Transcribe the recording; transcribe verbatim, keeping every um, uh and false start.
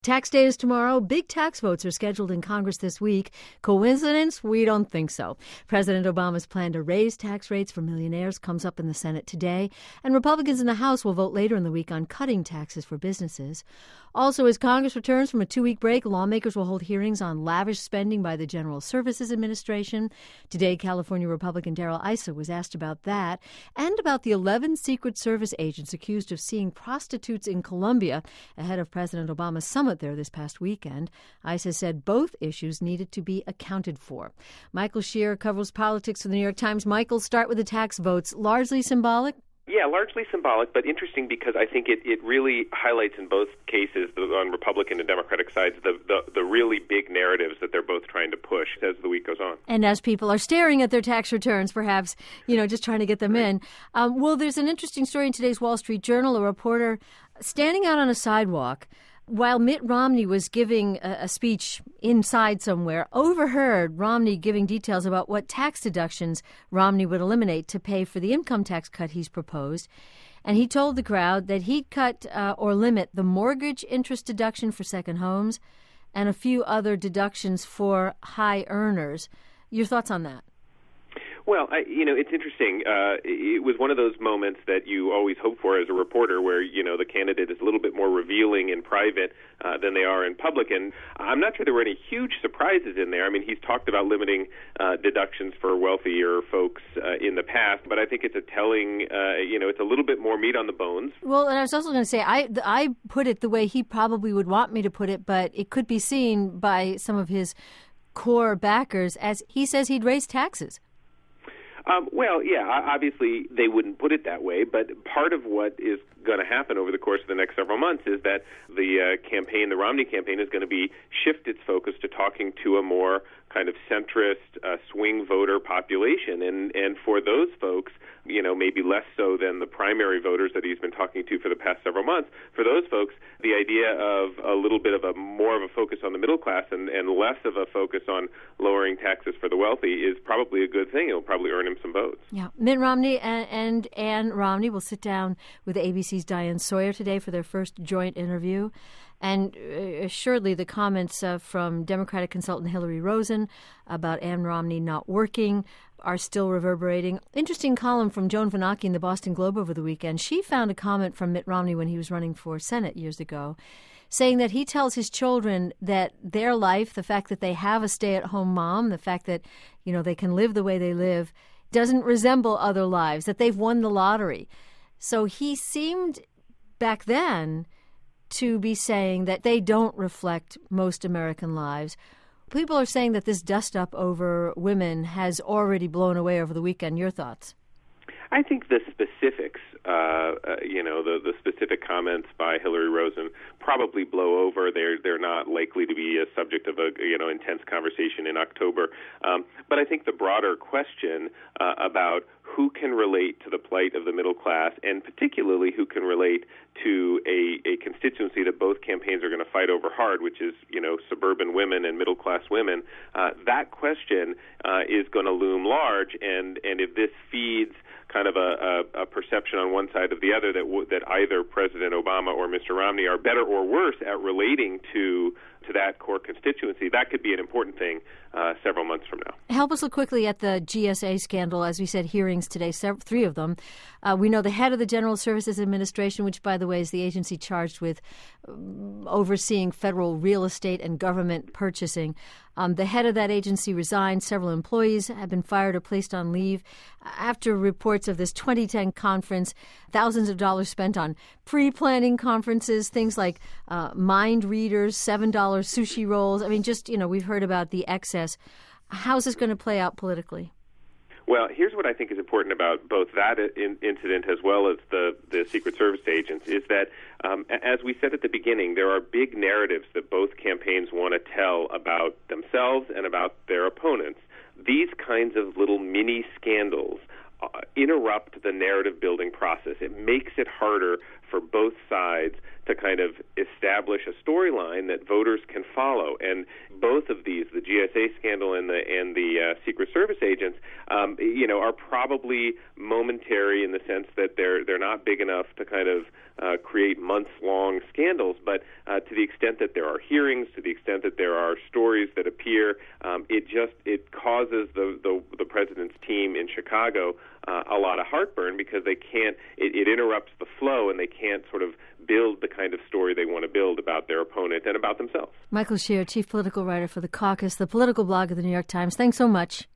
Tax day is tomorrow. Big tax votes are scheduled in Congress this week. Coincidence? We don't think so. President Obama's plan to raise tax rates for millionaires comes up in the Senate today, and Republicans in the House will vote later in the week on cutting taxes for businesses. Also, as Congress returns from a two-week break, lawmakers will hold hearings on lavish spending by the General Services Administration. Today, California Republican Darrell Issa was asked about that and about the eleven Secret Service agents accused of seeing prostitutes in Colombia ahead of President Obama's summit there this past weekend. Issa said both issues needed to be accounted for. Michael Shear covers politics for the New York Times. Michael, start with the tax votes. Largely symbolic? Yeah, largely symbolic, but interesting because I think it, it really highlights in both cases, on Republican and Democratic sides, the, the, the really big narratives that they're both trying to push as the week goes on. And as people are staring at their tax returns, perhaps, you know, just trying to get them right in. Um, well, there's an interesting story in today's Wall Street Journal. A reporter standing out on a sidewalk while Mitt Romney was giving a, a speech inside somewhere, overheard Romney giving details about what tax deductions Romney would eliminate to pay for the income tax cut he's proposed. And he told the crowd that he'd cut uh, or limit the mortgage interest deduction for second homes and a few other deductions for high earners. Your thoughts on that? Well, I, you know, it's interesting. Uh, it was one of those moments that you always hope for as a reporter where, you know, the candidate is a little bit more revealing in private uh, than they are in public. And I'm not sure there were any huge surprises in there. I mean, he's talked about limiting uh, deductions for wealthier folks uh, in the past, but I think it's a telling, uh, you know, it's a little bit more meat on the bones. Well, and I was also going to say, I, I put it the way he probably would want me to put it, but it could be seen by some of his core backers as he says he'd raise taxes. Um, well, yeah, obviously they wouldn't put it that way, but part of what is going to happen over the course of the next several months is that the uh, campaign, the Romney campaign, is going to be shift its focus to talking to a more kind of centrist uh, swing voter population. And, and for those folks, you know, maybe less so than the primary voters that he's been talking to for the past several months, for those folks, the idea of a little bit of a more of a focus on the middle class and, and less of a focus on lowering taxes for the wealthy is probably a good thing. It'll probably earn him some votes. Yeah. Mitt Romney and, and Ann Romney will sit down with A B C's Diane Sawyer today for their first joint interview. And uh, assuredly, the comments uh, from Democratic consultant Hillary Rosen about Ann Romney not working are still reverberating. Interesting column from Joan Vanocchi in the Boston Globe over the weekend. She found a comment from Mitt Romney when he was running for Senate years ago, saying that he tells his children that their life, the fact that they have a stay-at-home mom, the fact that, you know, they can live the way they live, doesn't resemble other lives, that they've won the lottery. So he seemed back then to be saying that they don't reflect most American lives. People are saying that this dust-up over women has already blown away over the weekend. Your thoughts? I think the specifics, uh, uh, you know, the, the specific comments by Hillary Rosen probably blow over. They're they're not likely to be a subject of a you know intense conversation in October. Um, but I think the broader question uh, about who can relate to the plight of the middle class, and particularly who can relate to a, a constituency that both campaigns are going to fight over hard, which is, you know, suburban women and middle-class women, uh, that question uh, is going to loom large. And, and if this feeds kind of a, a, a perception on one side or the other that w- that either President Obama or Mister Romney are better or worse at relating to to that core constituency, that could be an important thing uh, several months from now. Help us look quickly at the G S A scandal. As we said, hearings today, several, three of them. Uh, we know the head of the General Services Administration, which, by the way, is the agency charged with um, overseeing federal real estate and government purchasing. Um, the head of that agency resigned. Several employees have been fired or placed on leave after reports of this twenty ten conference, thousands of dollars spent on pre-planning conferences, things like uh, mind readers, seven dollars sushi rolls. I mean, just, you know, we've heard about the excess. How's this going to play out politically? Well, here's what I think is important about both that in- incident as well as the, the Secret Service agents is that, um, as we said at the beginning, there are big narratives that both campaigns want to tell about themselves and about their opponents. These kinds of little mini scandals interrupt the narrative-building process. It makes it harder for both sides to kind of establish a storyline that voters can follow. And both of these, the G S A scandal and the and the uh, Secret Service agents, um, you know, are probably momentary in the sense that they're they're not big enough to kind of uh, create months-long scandals. But uh, to the extent that there are hearings, to the extent that there are stories that appear, um, it just it causes the the, the president's team in Chicago uh, a lot of heartburn because they can't. It, it interrupts the flow, and they can't sort of build the kind of story they want to build about their opponent and about themselves. Michael Shear, chief political writer for The Caucus, the political blog of the New York Times. Thanks so much.